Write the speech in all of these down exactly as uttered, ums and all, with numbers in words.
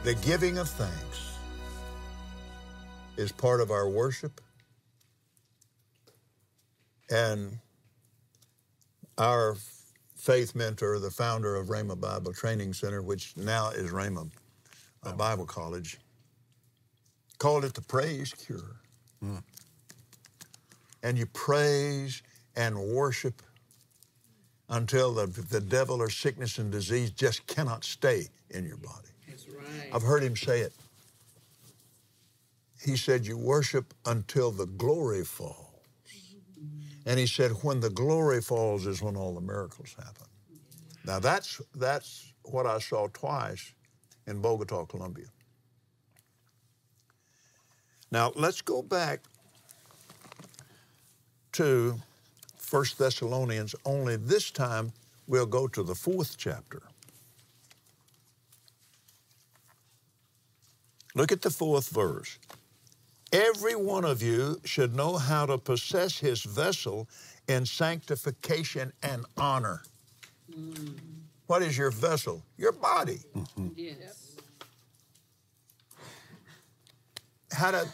The giving of thanks is part of our worship. And our faith mentor, the founder of Rhema Bible Training Center, which now is Rhema uh, Bible College, called it the praise cure. Mm. And you praise and worship until the, the devil or sickness and disease just cannot stay in your body. That's right. I've heard him say it. He said, you worship until the glory falls. And he said, when the glory falls is when all the miracles happen. Now, that's, that's what I saw twice in Bogota, Colombia. Now, let's go back to First Thessalonians, only this time we'll go to the fourth chapter. Look at the fourth verse. Every one of you should know how to possess his vessel in sanctification and honor. Mm. What is your vessel? Your body. Mm-hmm. Yes. How to...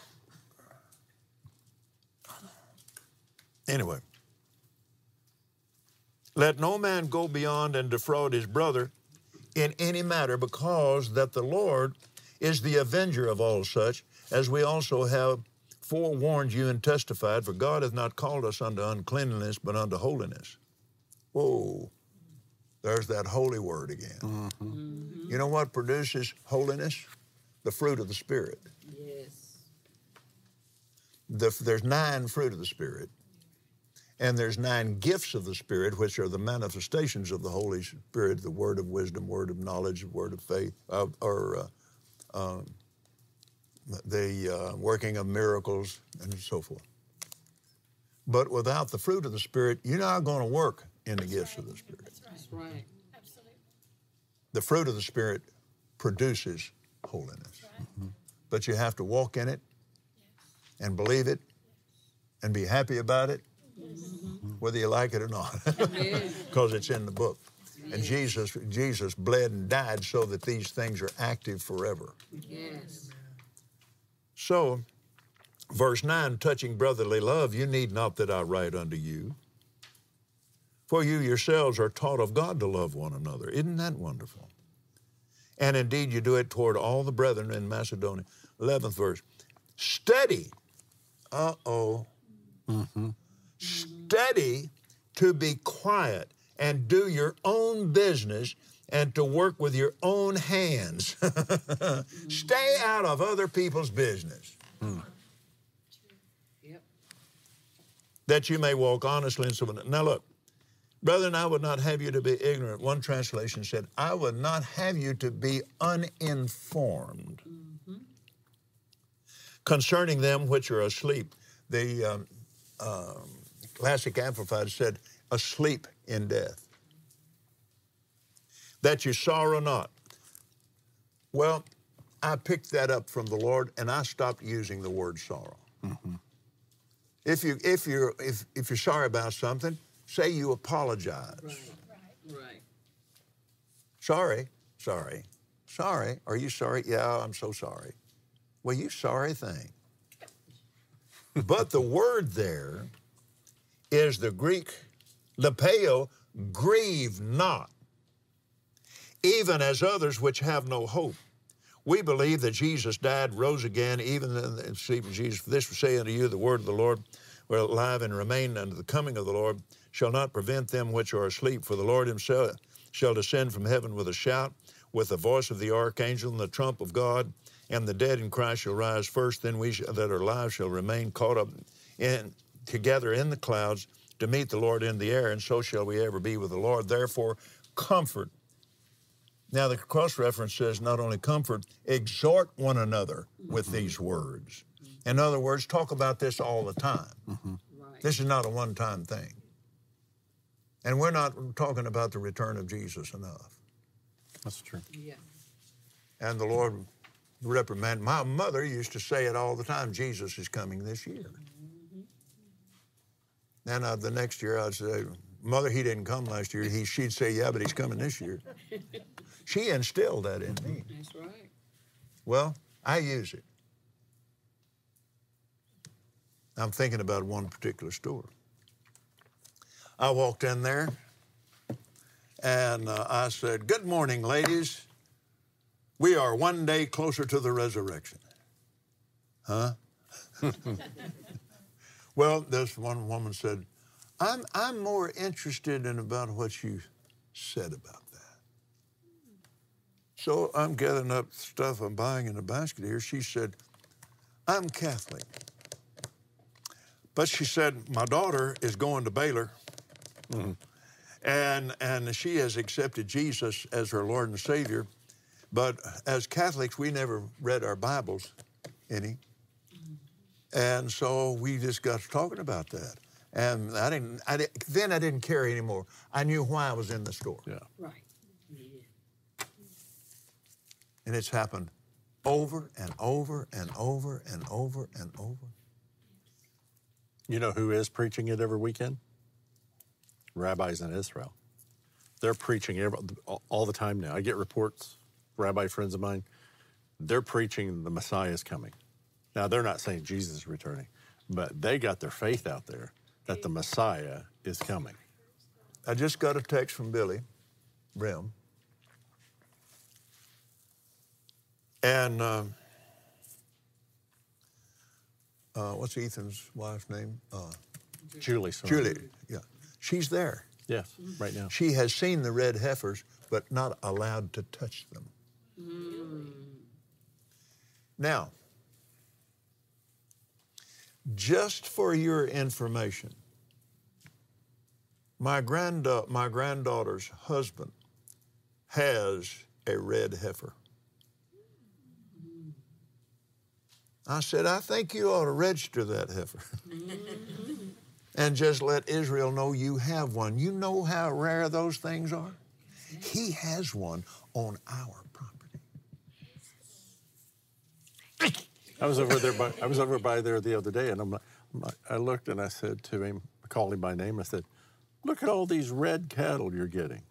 Anyway. Let no man go beyond and defraud his brother in any matter, because that the Lord is the avenger of all such, as we also have forewarned you and testified, for God hath not called us unto uncleanness, but unto holiness. Whoa, there's that holy word again. Mm-hmm. Mm-hmm. You know what produces holiness? The fruit of the Spirit. Yes. The, there's nine fruit of the Spirit, and there's nine gifts of the Spirit, which are the manifestations of the Holy Spirit, the word of wisdom, word of knowledge, word of faith, uh, or uh, um, the uh, working of miracles, and so forth. But without the fruit of the Spirit, you're not going to work in the gifts of the Spirit. That's right. That's right. Absolutely. The fruit of the Spirit produces holiness. Right. Mm-hmm. But you have to walk in it, yes, and believe it, yes, and be happy about it, mm-hmm, whether you like it or not, because it's in the book. Yes. And Jesus, Jesus bled and died so that these things are active forever. Yes. So, verse nine, touching brotherly love, you need not that I write unto you, for you yourselves are taught of God to love one another. Isn't that wonderful? And indeed you do it toward all the brethren in Macedonia. eleventh verse, study, uh-oh, mm-hmm, study to be quiet and do your own business and to work with your own hands. Stay out of other people's business. Hmm. Yep. That you may walk honestly and so on. Now look, brethren, I would not have you to be ignorant. One translation said, I would not have you to be uninformed, mm-hmm, concerning them which are asleep. The um, um, Classic Amplified said, asleep in death, that you sorrow not. Well, I picked that up from the Lord, and I stopped using the word sorrow. Mm-hmm. If you if you're if if you're sorry about something, say you apologize. Right. Right. Right. Sorry, sorry, sorry. Are you sorry? Yeah, I'm so sorry. Well, you sorry thing. But the word there is the Greek lepeo, grieve not, even as others which have no hope. We believe that Jesus died, rose again, even in the sleep of Jesus. For this we say unto you, the word of the Lord, will alive and remain unto the coming of the Lord, shall not prevent them which are asleep. For the Lord himself shall descend from heaven with a shout, with the voice of the archangel and the trump of God, and the dead in Christ shall rise first. Then we that are alive shall remain caught up in, together in the clouds to meet the Lord in the air, and so shall we ever be with the Lord. Therefore, comfort. Now, the cross-reference says not only comfort, exhort one another with mm-hmm. these words. In other words, talk about this all the time. Mm-hmm. Right. This is not a one-time thing. And we're not talking about the return of Jesus enough. That's true. Yeah. And the Lord reprimand. My mother used to say it all the time, Jesus is coming this year. Mm-hmm. And uh, the next year I'd say, Mother, he didn't come last year. He, she'd say, yeah, but he's coming this year. She instilled that in me. That's right. Well, I use it. I'm thinking about one particular store. I walked in there and uh, I said, "Good morning, ladies. We are one day closer to the resurrection." Huh? Well, this one woman said, I'm, I'm more interested in about what you said about that. So I'm gathering up stuff I'm buying in a basket here. She said, "I'm Catholic." But she said, "My daughter is going to Baylor, mm-hmm. and, and she has accepted Jesus as her Lord and Savior. But as Catholics, we never read our Bibles any. And so we just got to talking about that. And I didn't, I didn't, then I didn't care anymore. I knew why I was in the store. Yeah. Right. Yeah. And it's happened over and over and over and over and over. You know who is preaching it every weekend? Rabbis in Israel. They're preaching every, all the time now. I get reports, rabbi friends of mine, they're preaching the Messiah is coming. Now, they're not saying Jesus is returning, but they got their faith out there that the Messiah is coming. I just got a text from Billy Brim. And uh, uh, what's Ethan's wife's name? Uh, Julie. Sorry. Julie, yeah. She's there. Yes, right now. She has seen the red heifers, but not allowed to touch them. Mm. Now, just for your information, my granda- my granddaughter's husband has a red heifer. I said, "I think you ought to register that heifer and just let Israel know you have one. You know how rare those things are? He has one on our property." I was over there by I was over by there the other day, and I'm, I'm I looked and I said to him, I called him by name. I said, "Look at all these red cattle you're getting."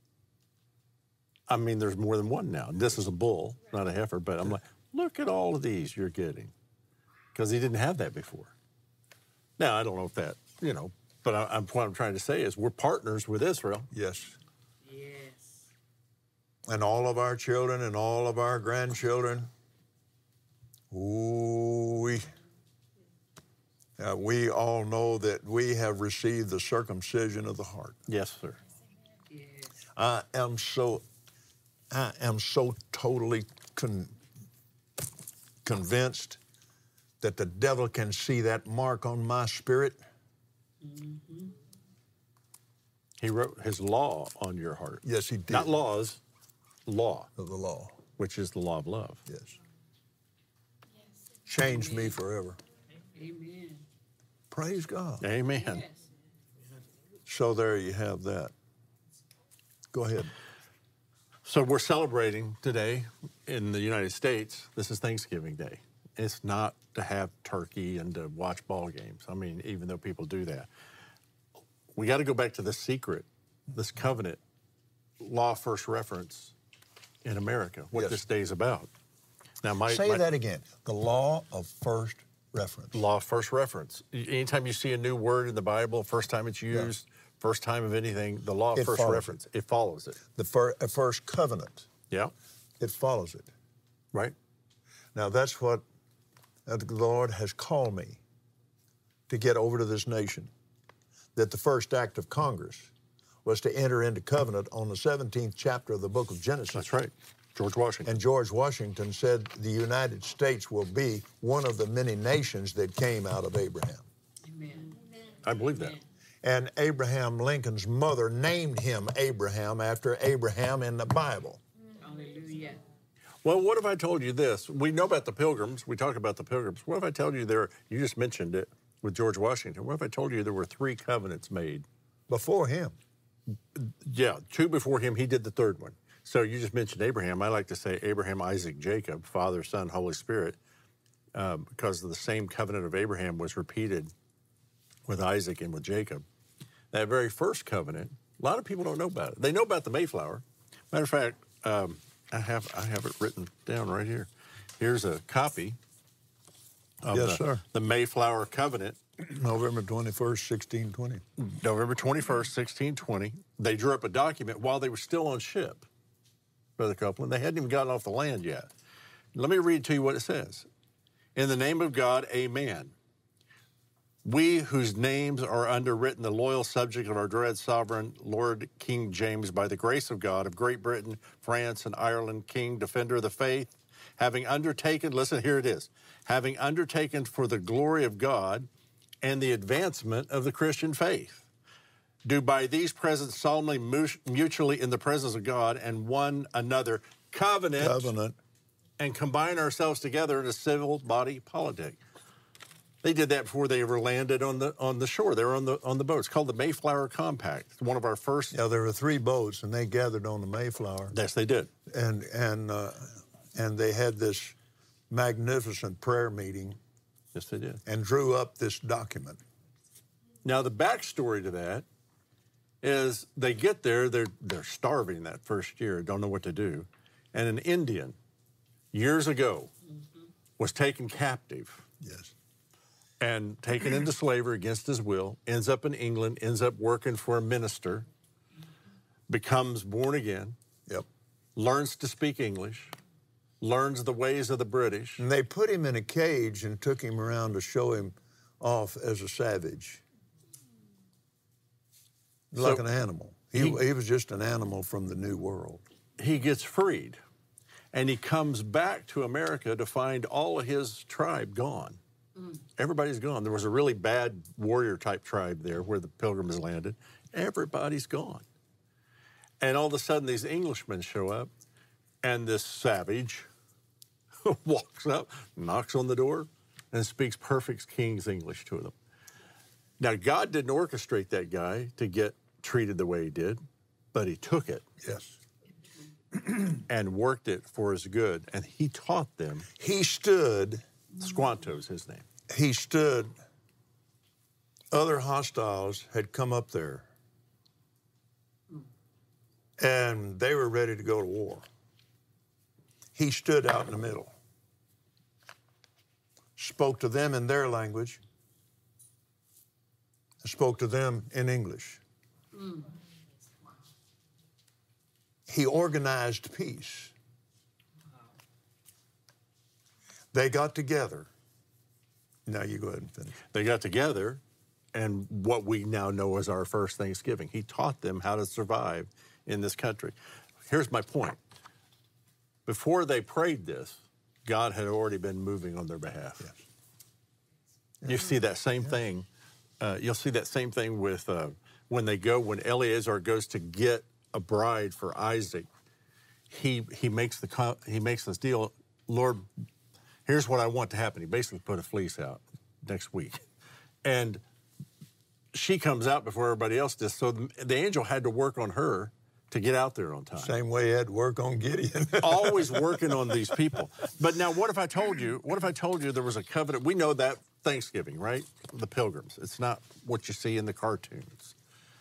I mean, there's more than one now. This is a bull, not a heifer, but I'm like, look at all of these you're getting, because he didn't have that before. Now I don't know if that, you know, but I, I'm, what I'm trying to say is we're partners with Israel. Yes. Yes. And all of our children and all of our grandchildren. Ooh, we, uh, we all know that we have received the circumcision of the heart. Yes, sir. Yes. I am so, I am so totally con, convinced that the devil can see that mark on my spirit. Mm-hmm. He wrote his law on your heart. Yes, he did. Not laws, law, Of the law. which is the law of love. Yes. Changed me forever. Amen. Praise God. Amen. Yes. So there you have that. Go ahead. So we're celebrating today in the United States. This is Thanksgiving Day. It's not to have turkey and to watch ball games. I mean, even though people do that. We got to go back to the secret, this covenant law first reference in America, what Yes. this day is about. Now, my, Say my that again. The law of first reference. law of first reference. Anytime you see a new word in the Bible, first time it's used, first time of anything, the law of It first follows reference, it follows it. The fir- uh, first covenant. Yeah, It follows it. right? Now that's what uh, the Lord has called me to get over to this nation. That the first act of Congress was to enter into covenant on the seventeenth chapter of the book of Genesis. That's right. George Washington. And George Washington said the United States will be one of the many nations that came out of Abraham. Amen. I believe that. And Abraham Lincoln's mother named him Abraham after Abraham in the Bible. Hallelujah. Well, what if I told you this? We know about the Pilgrims. We talk about the Pilgrims. What if I told you there, you just mentioned it with George Washington. What if I told you there were three covenants made? Before him. Yeah, two before him. He did the third one. So you just mentioned Abraham. I like to say Abraham, Isaac, Jacob, Father, Son, Holy Spirit, uh, because the same covenant of Abraham was repeated with Isaac and with Jacob. That very first covenant, a lot of people don't know about it. They know about the Mayflower. Matter of fact, um, I have I have it written down right here. Here's a copy of Yes, the, sir. the Mayflower Covenant. November twenty-first, sixteen twenty. November twenty-first, sixteen twenty. They drew up a document while they were still on ship, Brother Copeland. They hadn't even gotten off the land yet. Let me read to you what it says. In the name of God, amen. We whose names are underwritten, the loyal subject of our dread sovereign, Lord King James, by the grace of God, of Great Britain, France, and Ireland, King, defender of the faith, having undertaken, listen, here it is, having undertaken for the glory of God and the advancement of the Christian faith, do by these presents solemnly mutually in the presence of God and one another covenant, Covenant. and combine ourselves together in a civil body politic. They did that before they ever landed on the on the shore. They were on the on the boat. It's called the Mayflower Compact. It's one of our first. Yeah, there were three boats, and they gathered on the Mayflower, Yes, they did. and and uh, and they had this magnificent prayer meeting Yes, they did. and drew up this document. Now the backstory to that is they get there. They're they're starving that first year. Don't know what to do, and an Indian years ago was taken captive Yes. and taken into slavery against his will, ends up in England, ends up working for a minister, becomes born again, Yep. learns to speak English, learns the ways of the British. And they put him in a cage and took him around to show him off as a savage, like So an animal. He, he- he was just an animal from the New World. He gets freed, and he comes back to America to find all of his tribe gone. Everybody's gone. There was a really bad warrior-type tribe there where the Pilgrims landed. Everybody's gone. And all of a sudden, these Englishmen show up, and this savage walks up, knocks on the door, and speaks perfect King's English to them. Now, God didn't orchestrate that guy to get treated the way he did, but he took it Yes. and worked it for his good, and he taught them. He stood, Squanto's his name. he stood, other hostiles had come up there, and they were ready to go to war. He stood out in the middle, spoke to them in their language, spoke to them in English. He organized peace. They got together. Now you go ahead and finish. They got together, and what we now know as our first Thanksgiving. He taught them how to survive in this country. Here's my point. Before they prayed this, God had already been moving on their behalf. Yes. You see that same thing. Uh, you'll see that same thing with uh, when they go, when Eleazar goes to get a bride for Isaac. He he makes the co- he makes this deal. Lord, here's what I want to happen. He basically put a fleece out next week, and she comes out before everybody else does. So the, the angel had to work on her to get out there on time. Same way he had to work on Gideon. Always working on these people. But now, what if I told you? What if I told you there was a covenant? We know that Thanksgiving, right? The Pilgrims. It's not what you see in the cartoons.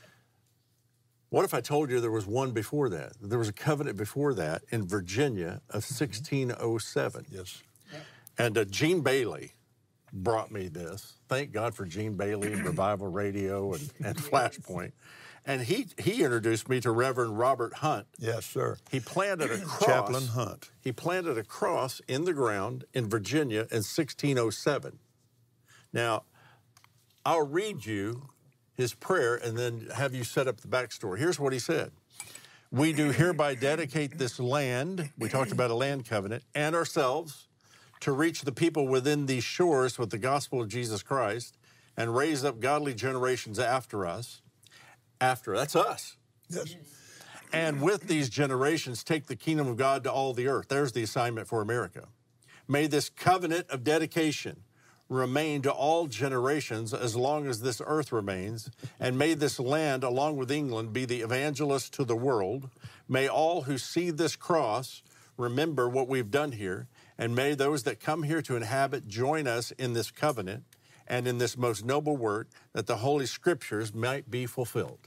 What if I told you there was one before that? There was a covenant before that in Virginia of sixteen oh seven. Yes. And uh, Gene Bailey brought me this. Thank God for Gene Bailey and Revival Radio and, and Flashpoint. And he, he introduced me to Reverend Robert Hunt. Yes, sir. He planted a cross. Chaplain Hunt. He planted a cross in the ground in Virginia in sixteen oh seven. Now, I'll read you his prayer and then have you set up the backstory. Here's what he said. We do hereby dedicate this land, we talked about a land covenant, and ourselves to reach the people within these shores with the gospel of Jesus Christ and raise up godly generations after us. After, that's us. Yes. And with these generations, take the kingdom of God to all the earth. There's the assignment for America. May this covenant of dedication remain to all generations as long as this earth remains, and may this land, along with England, be the evangelist to the world. May all who see this cross remember what we've done here, and may those that come here to inhabit join us in this covenant and in this most noble work, that the Holy Scriptures might be fulfilled.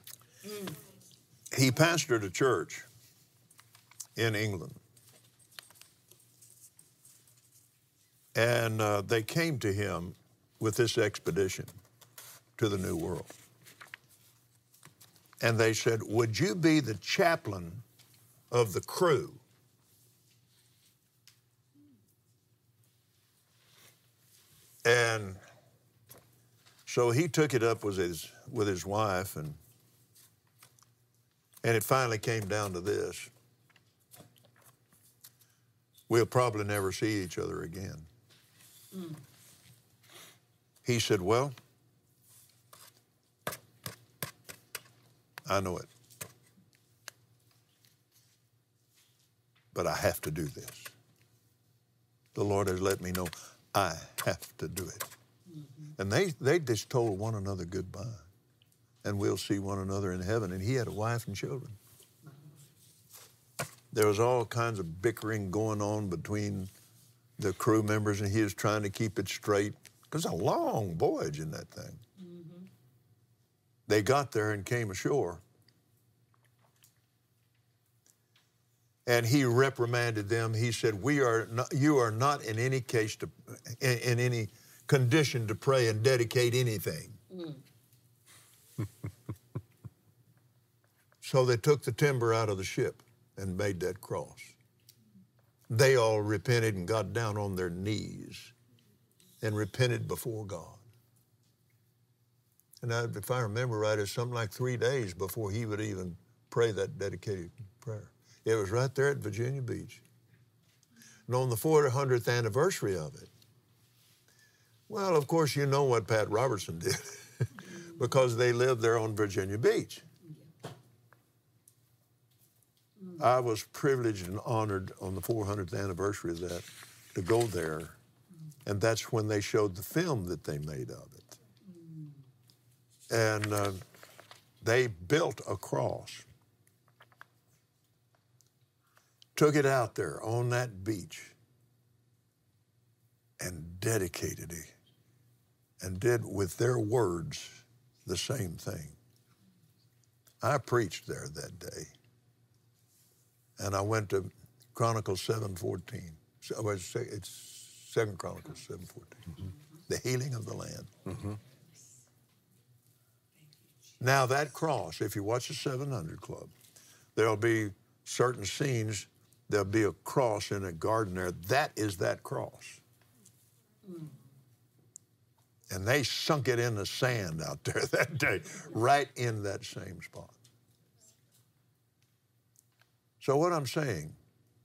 He pastored a church in England. And uh, they came to him with this expedition to the New World. And they said, would you be the chaplain of the crew? And so he took it up with his, with his wife, and, and it finally came down to this. We'll probably never see each other again. Mm. He said, well, I know it. But I have to do this. The Lord has let me know I have to do it. Mm-hmm. And they, they just told one another goodbye. And we'll see one another in heaven. And he had a wife and children. There was all kinds of bickering going on between the crew members, and he was trying to keep it straight. Because it's a long voyage in that thing. Mm-hmm. They got there and came ashore. And he reprimanded them. He said, "We are not, you are not in any case to, in, in any condition to pray and dedicate anything." Mm. So they took the timber out of the ship and made that cross. They all repented and got down on their knees and repented before God. And I, if I remember right, it's something like three days before he would even pray that dedicated prayer. It was right there at Virginia Beach. And on the four hundredth anniversary of it, well, of course, you know what Pat Robertson did because they lived there on Virginia Beach. I was privileged and honored on the four hundredth anniversary of that to go there, and that's when they showed the film that they made of it. And uh, they built a cross, took it out there on that beach, and dedicated it, and did with their words the same thing. I preached there that day. And I went to Chronicles seven fourteen. So it's Second Chronicles seven fourteen. Mm-hmm. The healing of the land. Mm-hmm. Now that cross, if you watch the seven hundred Club, there'll be certain scenes. There'll be a cross in a garden there. That is that cross. Mm. And they sunk it in the sand out there that day, right in that same spot. So what I'm saying,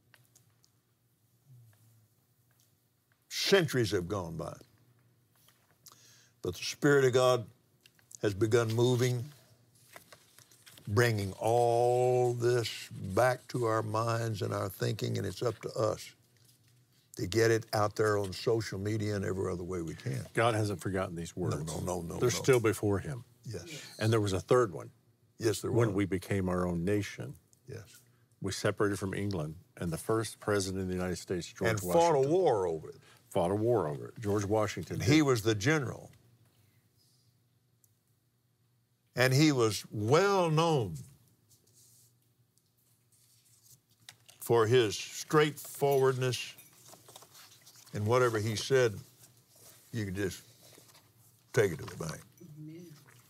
centuries have gone by, but the Spirit of God has begun moving, bringing all this back to our minds and our thinking, and it's up to us to get it out there on social media and every other way we can. God hasn't forgotten these words. No, no, no, no. They're no. still before him. Yes. And there was a third one. Yes, there was. When we became our own nation. Yes. We separated from England, and the first president of the United States, George and Washington. And fought a war over it. Fought a war over it. George Washington. He was the general. And he was well known for his straightforwardness, and whatever he said, you could just take it to the bank. Amen.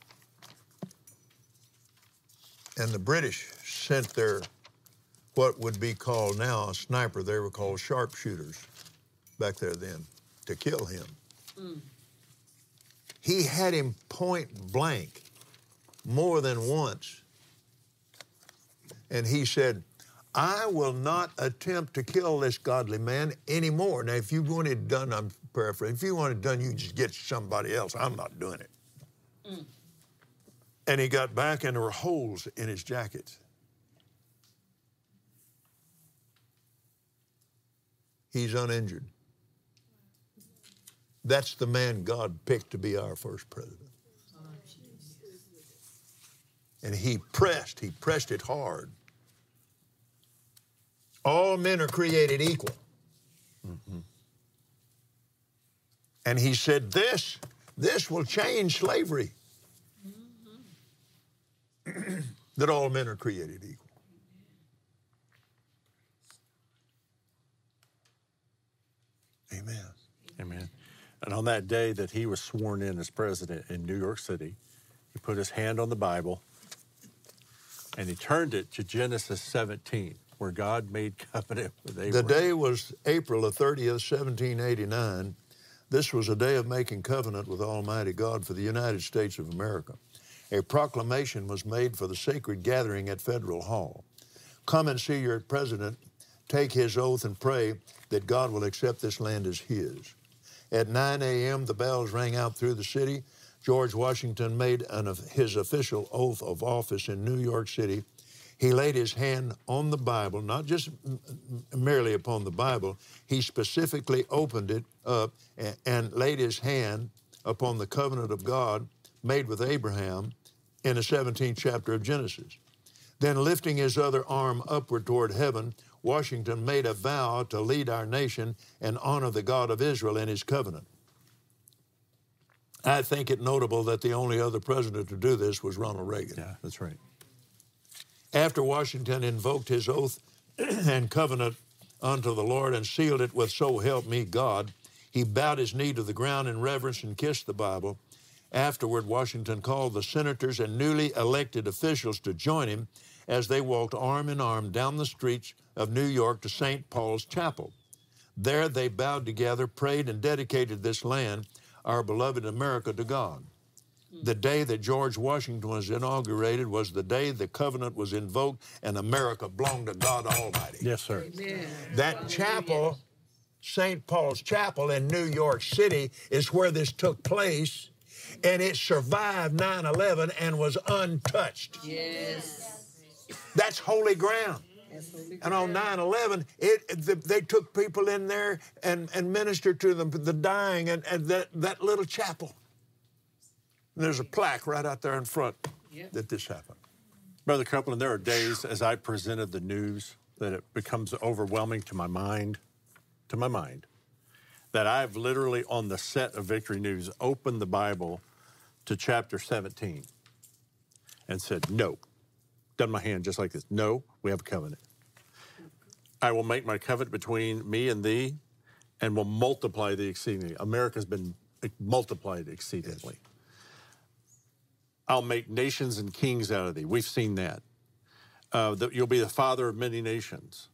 And the British sent their, what would be called now a sniper, they were called sharpshooters back there then, to kill him. Mm. He had him point blank more than once. And he said, I will not attempt to kill this godly man anymore. Now, if you want it done, I'm paraphrasing, if you want it done, you just get somebody else. I'm not doing it. Mm. And he got back, and there were holes in his jacket. He's uninjured. That's the man God picked to be our first president. And he pressed, he pressed it hard. All men are created equal. Mm-hmm. And he said, this, this will change slavery. Mm-hmm. That all men are created equal. Amen. And on that day that he was sworn in as president in New York City, he put his hand on the Bible and he turned it to Genesis seventeen, where God made covenant with Abraham. The day was April the thirtieth, seventeen eighty-nine. This was a day of making covenant with Almighty God for the United States of America. A proclamation was made for the sacred gathering at Federal Hall. Come and see your president take his oath and pray that God will accept this land as his. At nine a.m., the bells rang out through the city. George Washington made an, his official oath of office in New York City. He laid his hand on the Bible, not just merely upon the Bible. He specifically opened it up and, and laid his hand upon the covenant of God made with Abraham in the seventeenth chapter of Genesis. Then lifting his other arm upward toward heaven, Washington made a vow to lead our nation and honor the God of Israel in his covenant. I think it notable that the only other president to do this was Ronald Reagan. Yeah, that's right. After Washington invoked his oath and covenant unto the Lord and sealed it with "So help me God," he bowed his knee to the ground in reverence and kissed the Bible. Afterward, Washington called the senators and newly elected officials to join him as they walked arm in arm down the streets of New York to Saint Paul's Chapel. There they bowed together, prayed, and dedicated this land, our beloved America, to God. The day that George Washington was inaugurated was the day the covenant was invoked and America belonged to God Almighty. Yes, sir. Amen. That chapel, Saint Paul's Chapel in New York City, is where this took place, and it survived nine eleven and was untouched. Yes. That's holy ground. That's holy And on ground. nine eleven, it, it, they took people in there and, and ministered to them, the dying, and, and that, that little chapel. And there's a plaque right out there in front Yep. that this happened. Brother Copeland, there are days as I presented the news that it becomes overwhelming to my mind, to my mind, that I've literally on the set of Victory News opened the Bible to chapter seventeen and said, no, done my hand just like this. No, we have a covenant. I will make my covenant between me and thee and will multiply thee exceedingly. America's been multiplied exceedingly. Yes. I'll make nations and kings out of thee. We've seen that. Uh, that you'll be the father of many nations.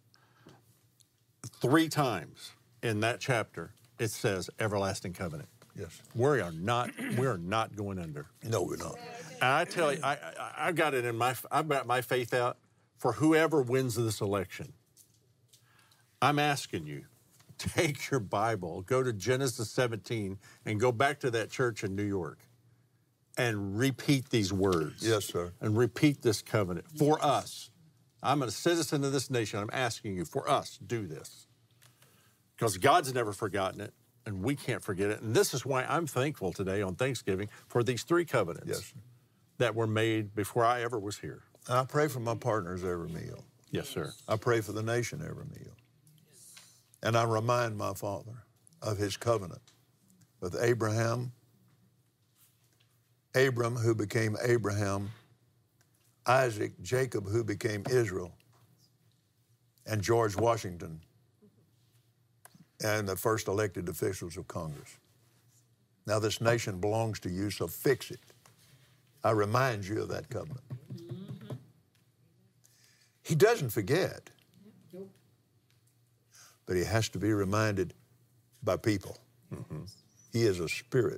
Three times in that chapter, it says everlasting covenant. Yes. We are not, we are not going under. No, we're not. And I tell you, I, I, I've got it in my, I've got my faith out for whoever wins this election. I'm asking you, take your Bible, go to Genesis seventeen, and go back to that church in New York and repeat these words. Yes, sir. And repeat this covenant for us. I'm a citizen of this nation. I'm asking you, for us, do this. Because God's never forgotten it, and we can't forget it. And this is why I'm thankful today on Thanksgiving for these three covenants Yes, sir. that were made before I ever was here. And I pray for my partners every meal. Yes, sir. I pray for the nation every meal. And I remind my Father of his covenant with Abraham, Abram, who became Abraham, Isaac, Jacob, who became Israel, and George Washington, and the first elected officials of Congress. Now this nation belongs to you, so fix it. I remind you of that covenant. Mm-hmm. He doesn't forget, Nope. but he has to be reminded by people. Mm-hmm. He is a spirit.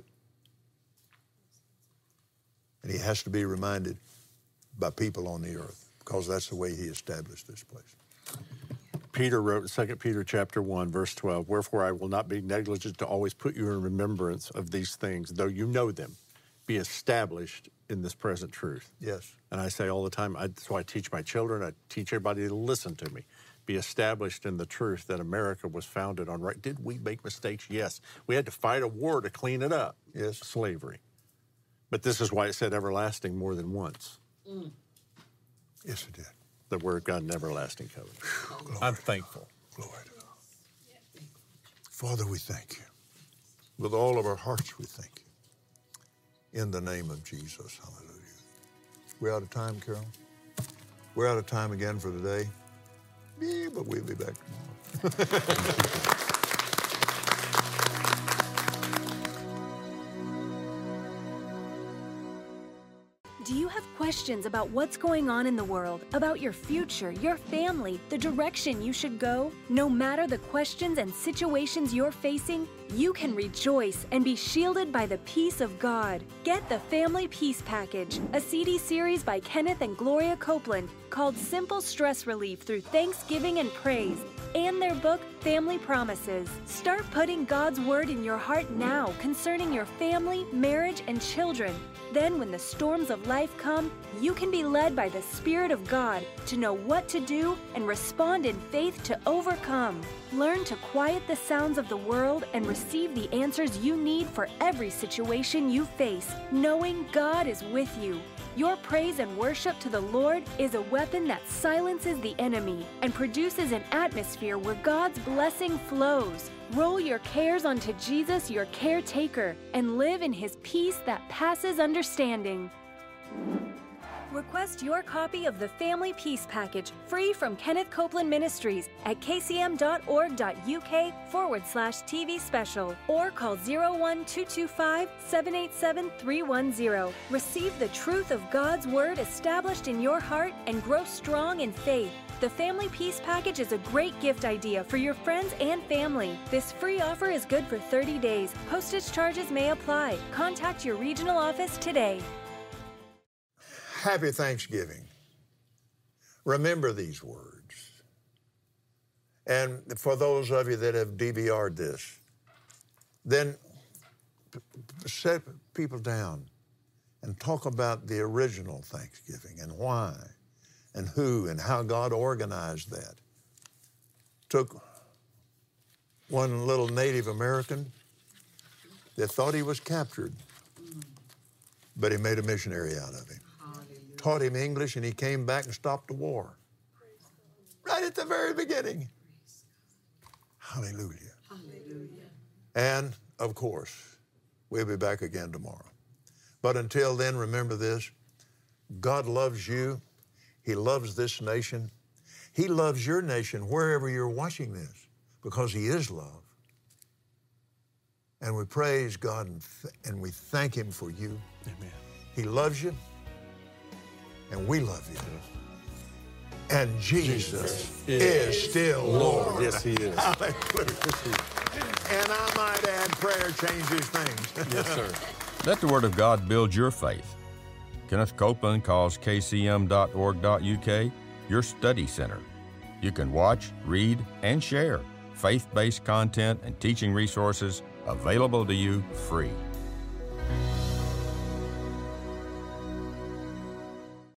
And he has to be reminded by people on the earth, because that's the way he established this place. Peter wrote in Second Peter chapter one, verse twelve, wherefore I will not be negligent to always put you in remembrance of these things, though you know them, be established in this present truth. Yes. And I say all the time, I, that's why I teach my children, I teach everybody to listen to me. Be established in the truth that America was founded on right. Did we make mistakes? Yes. We had to fight a war to clean it up. Yes. Slavery. But this is why it said everlasting more than once. Mm. Yes, it did. The word God and everlasting covenant. Glory I'm to thankful. God. Glory to God. Father, we thank you. With all of our hearts, we thank you. In the name of Jesus, hallelujah. We're out of time, Carol. We're out of time again for today. Yeah, but we'll be back tomorrow. Do you have questions about what's going on in the world, about your future, your family, the direction you should go? No matter the questions and situations you're facing, you can rejoice and be shielded by the peace of God. Get the Family Peace Package, a C D series by Kenneth and Gloria Copeland called Simple Stress Relief Through Thanksgiving and Praise, and their book, Family Promises. Start putting God's Word in your heart now concerning your family, marriage, and children. Then when the storms of life come, you can be led by the Spirit of God to know what to do and respond in faith to overcome. Learn to quiet the sounds of the world and receive the answers you need for every situation you face, knowing God is with you. Your praise and worship to the Lord is a weapon that silences the enemy and produces an atmosphere where God's blessing flows. Roll your cares onto Jesus, your caretaker, and live in His peace that passes understanding. Request your copy of the Family Peace Package free from Kenneth Copeland Ministries at kcm.org.uk forward slash TV special or call zero one two two five, seven eight seven, three one zero. Receive the truth of God's Word established in your heart and grow strong in faith. The Family Peace Package is a great gift idea for your friends and family. This free offer is good for thirty days. Postage charges may apply. Contact your regional office today. Happy Thanksgiving. Remember these words. And for those of you that have D V R'd this, then p- p- set people down and talk about the original Thanksgiving and why and who and how God organized that. Took one little Native American that thought he was captured, but He made a missionary out of him. Taught him English, and he came back and stopped the war. Right at the very beginning. Hallelujah. Hallelujah. And, of course, we'll be back again tomorrow. But until then, remember this. God loves you. He loves this nation. He loves your nation wherever you're watching this because He is love. And we praise God and, th- and we thank Him for you. Amen. He loves you. And we love you. And Jesus is, is still Lord. Yes, He is. Hallelujah. And I might add, prayer changes things. Yes, sir. Let the Word of God build your faith. Kenneth Copeland calls k c m dot org dot u k your study center. You can watch, read, and share faith-based content and teaching resources available to you free.